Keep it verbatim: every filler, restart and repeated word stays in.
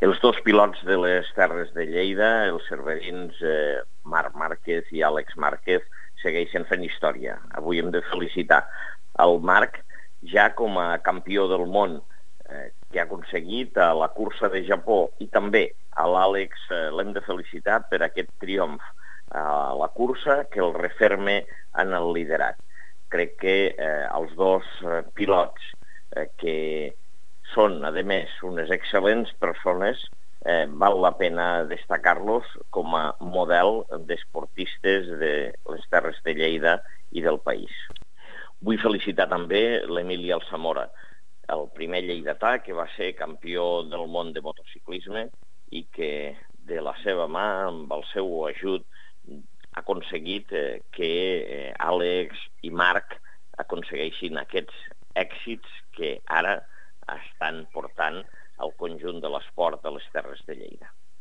Els dos pilots de les Terres de Lleida, els cerverins eh, Marc Márquez i Àlex Márquez, segueixen fent història. Avui hem de felicitar el Marc, ja com a campió del món, eh, que ha aconseguit a la cursa de Japó, i també a l'Àlex eh, l'hem de felicitar per aquest triomf a la cursa que el referme en el liderat. Crec que eh, els dos eh, pilots eh, que són, a més, unes excel·lents persones, eh, val la pena destacar-los com a model d'esportistes de les Terres de Lleida i del país. Vull felicitar també l'Emili Alsamora, el primer lleidatà que va ser campió del món de motociclisme i que de la seva mà, amb el seu ajut, ha aconseguit eh, que eh, Àlex i Marc aconsegueixin aquests èxits que ara estan portant al conjunt de l'esport de les Terres de Lleida.